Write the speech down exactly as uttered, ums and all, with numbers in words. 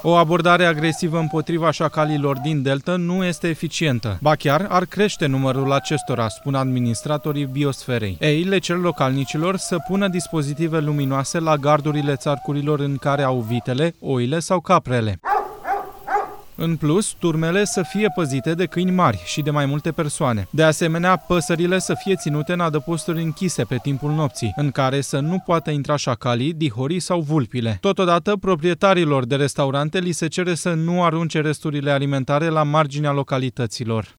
O abordare agresivă împotriva șacalilor din Delta nu este eficientă. Ba chiar ar crește numărul acestora, spun administratorii biosferei. Ei le cer localnicilor să pună dispozitive luminoase la gardurile țarcurilor în care au vitele, oile sau caprele. În plus, turmele să fie păzite de câini mari și de mai multe persoane. De asemenea, păsările să fie ținute în adăposturi închise pe timpul nopții, în care să nu poată intra șacalii, dihorii sau vulpile. Totodată, proprietarilor de restaurante li se cere să nu arunce resturile alimentare la marginea localităților.